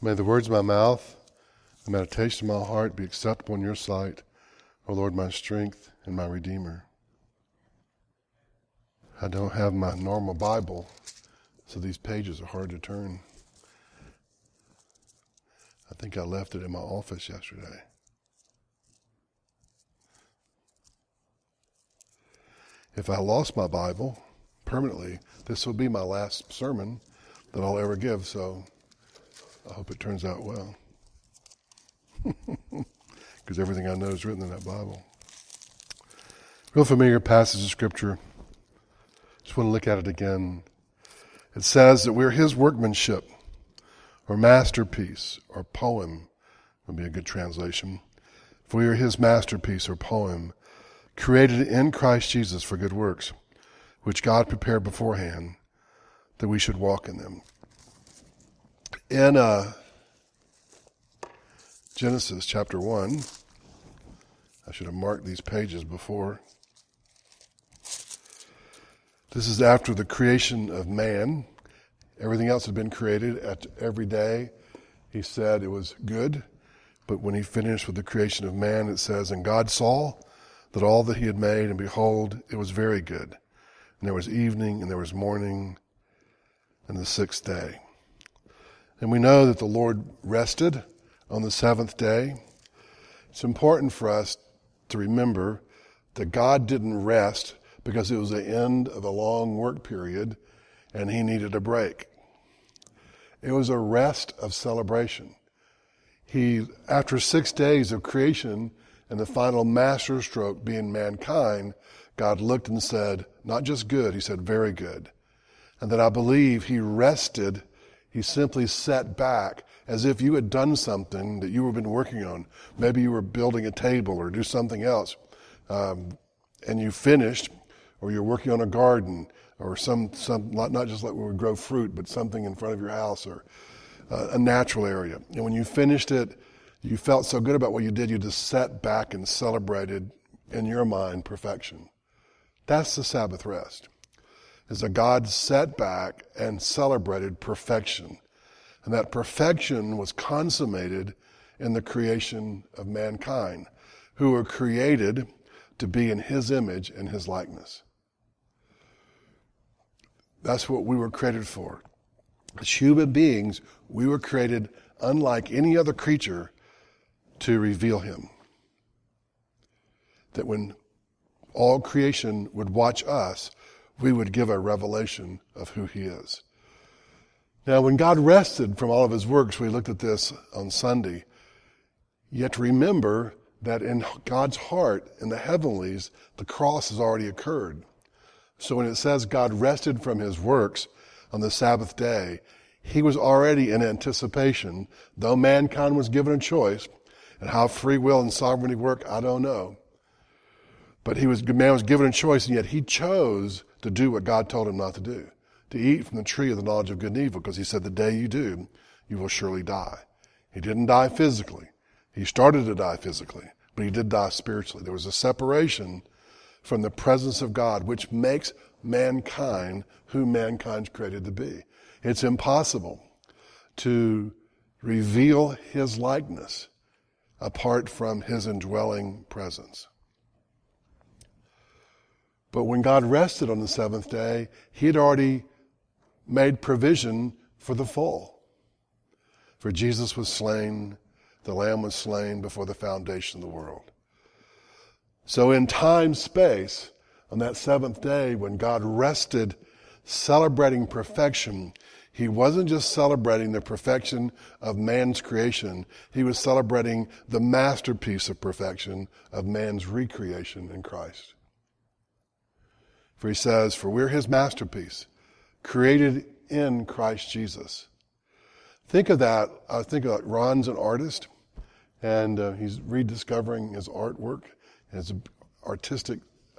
May the words of my mouth, the meditation of my heart be acceptable in your sight, O Lord, my strength and my Redeemer. I don't have my normal Bible, so these pages are hard to turn. I think I left it in my office yesterday. If I lost my Bible permanently, this will be my last sermon that I'll ever give, so I hope it turns out well. Because everything I know is written in that Bible. Real familiar passage of Scripture. Just want to look at it again. It says that we're His workmanship, or masterpiece, or poem, would be a good translation. For we are His masterpiece, or poem, created in Christ Jesus for good works, which God prepared beforehand, that we should walk in them. In Genesis chapter 1, I should have marked these pages before. This is after the creation of man. Everything else had been created. Every day He said it was good. But when He finished with the creation of man, it says, and God saw that all that He had made, and behold, it was very good. And there was evening, and there was morning, and the sixth day. And we know that the Lord rested on the seventh day. It's important for us to remember that God didn't rest because it was the end of a long work period and He needed a break. It was a rest of celebration. After 6 days of creation and the final masterstroke being mankind, God looked and said, not just good, He said very good. And then I believe He rested. He simply sat back as if you had done something that you had been working on. Maybe you were building a table or do something else, and you finished, or you're working on a garden, or some not just like we would grow fruit, but something in front of your house or a natural area. And when you finished it, you felt so good about what you did, you just sat back and celebrated in your mind perfection. That's the Sabbath rest. Is that God sat back and celebrated perfection. And that perfection was consummated in the creation of mankind, who were created to be in His image and His likeness. That's what we were created for. As human beings, we were created unlike any other creature to reveal Him. That when all creation would watch us, we would give a revelation of who He is. Now, when God rested from all of His works, we looked at this on Sunday, you have to remember that in God's heart, in the heavenlies, the cross has already occurred. So when it says God rested from His works on the Sabbath day, He was already in anticipation, though mankind was given a choice, and how free will and sovereignty work, I don't know. But man was given a choice, and yet he chose to do what God told him not to do, to eat from the tree of the knowledge of good and evil, because He said the day you do, you will surely die. He didn't die physically. He started to die physically, but He did die spiritually. There was a separation from the presence of God, which makes mankind who mankind's created to be. It's impossible to reveal His likeness apart from His indwelling presence. But when God rested on the seventh day, He had already made provision for the fall. For Jesus was slain, the Lamb was slain before the foundation of the world. So in time, space, on that seventh day, when God rested, celebrating perfection, He wasn't just celebrating the perfection of man's creation, He was celebrating the masterpiece of perfection of man's recreation in Christ. For He says, for we're His masterpiece, created in Christ Jesus. Think of that. I think of Ron's an artist, and he's rediscovering his artwork, his artistic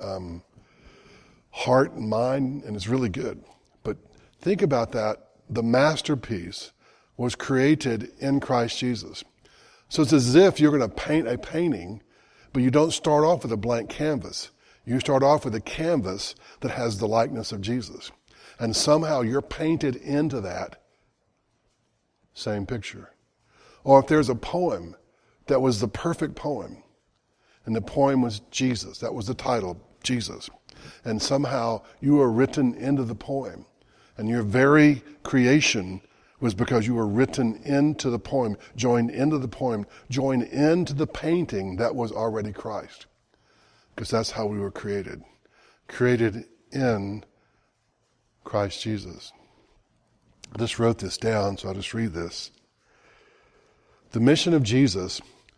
heart and mind, and it's really good. But think about that. The masterpiece was created in Christ Jesus. So it's as if you're going to paint a painting, but you don't start off with a blank canvas. You start off with a canvas that has the likeness of Jesus. And somehow you're painted into that same picture. Or if there's a poem that was the perfect poem, and the poem was Jesus, that was the title, Jesus, and somehow you were written into the poem, and your very creation was because you were written into the poem, joined into the poem, joined into the painting that was already Christ. Because that's how we were created. Created in Christ Jesus. I just wrote this down, so I'll just read this. The mission of Jesus,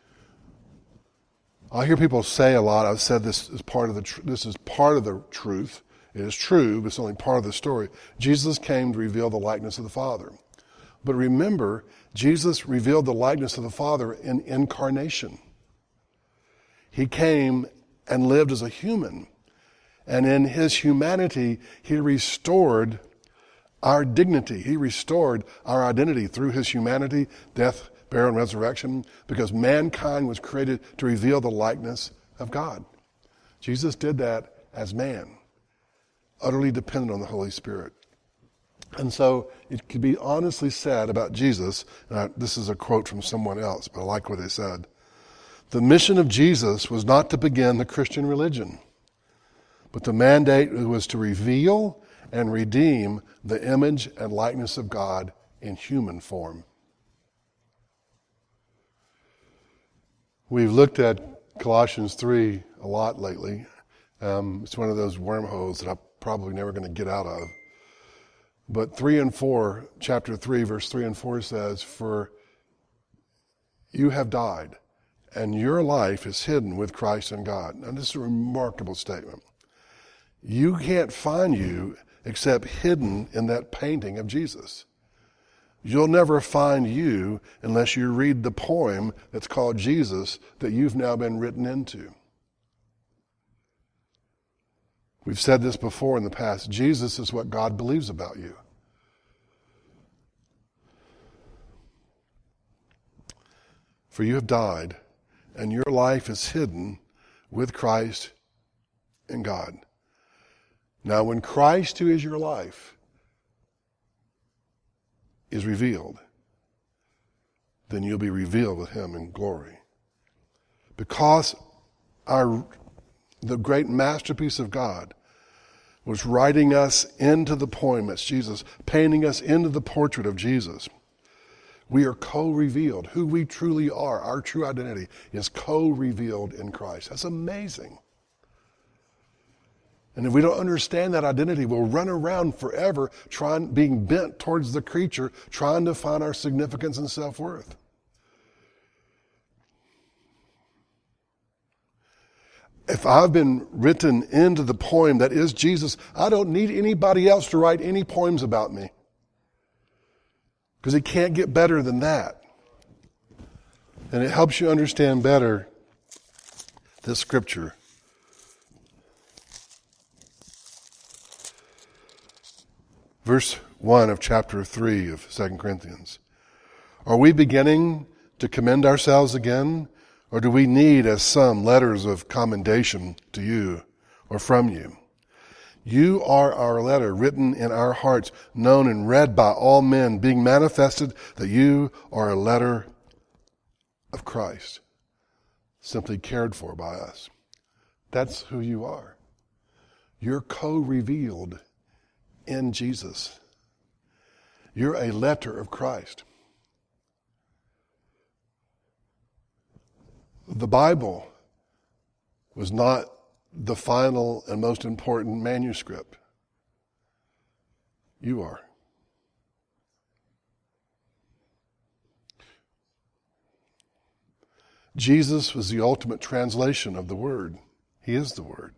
I hear people say a lot, I've said this is part of the truth. It is true, but it's only part of the story. Jesus came to reveal the likeness of the Father. But remember, Jesus revealed the likeness of the Father in incarnation. He came and lived as a human. And in his humanity, he restored our dignity. He restored our identity through his humanity, death, burial, and resurrection, because mankind was created to reveal the likeness of God. Jesus did that as man, utterly dependent on the Holy Spirit. And so it could be honestly said about Jesus, and this is a quote from someone else, but I like what they said. The mission of Jesus was not to begin the Christian religion, but the mandate was to reveal and redeem the image and likeness of God in human form. We've looked at Colossians 3 a lot lately. It's one of those wormholes that I'm probably never going to get out of. But 3 and 4, chapter 3, verse 3 and 4 says, "For you have died, and your life is hidden with Christ in God." Now, this is a remarkable statement. You can't find you except hidden in that painting of Jesus. You'll never find you unless you read the poem that's called Jesus that you've now been written into. We've said this before in the past. Jesus is what God believes about you. For you have died, and your life is hidden with Christ in God. Now, when Christ, who is your life, is revealed, then you'll be revealed with him in glory. Because the great masterpiece of God was writing us into the poem, that's Jesus, painting us into the portrait of Jesus. We are co-revealed. Who we truly are, our true identity, is co-revealed in Christ. That's amazing. And if we don't understand that identity, we'll run around forever being bent towards the creature, trying to find our significance and self-worth. If I've been written into the poem that is Jesus, I don't need anybody else to write any poems about me. Because it can't get better than that. And it helps you understand better this scripture. Verse 1 of chapter 3 of 2 Corinthians. Are we beginning to commend ourselves again? Or do we need, as some, letters of commendation to you or from you? You are our letter, written in our hearts, known and read by all men, being manifested that you are a letter of Christ, simply cared for by us. That's who you are. You're co-revealed in Jesus. You're a letter of Christ. The Bible was not the final and most important manuscript. You are. Jesus was the ultimate translation of the Word. He is the Word.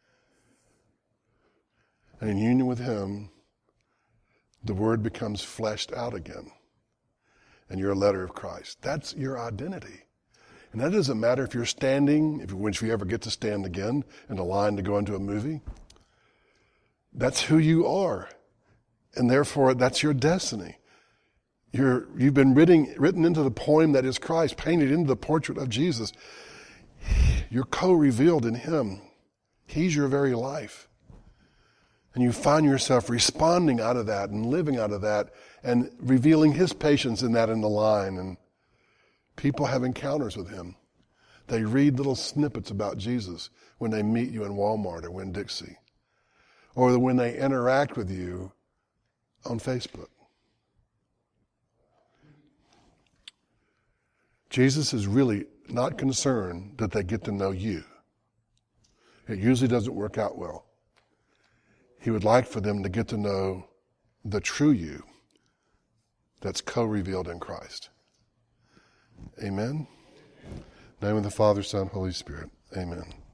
And in union with Him, the Word becomes fleshed out again. And you're a letter of Christ. That's your identity. And that doesn't matter if you're standing, if you ever get to stand again in a line to go into a movie. That's who you are. And therefore, that's your destiny. You've been written into the poem that is Christ, painted into the portrait of Jesus. You're co-revealed in Him. He's your very life. And you find yourself responding out of that and living out of that and revealing His patience in that in the line. And People have encounters with him. They read little snippets about Jesus when they meet you in Walmart or Winn-Dixie, or when they interact with you on Facebook. Jesus is really not concerned that they get to know you. It usually doesn't work out well. He would like for them to get to know the true you that's co-revealed in Christ. Amen? In the name of the Father, Son, Holy Spirit. Amen.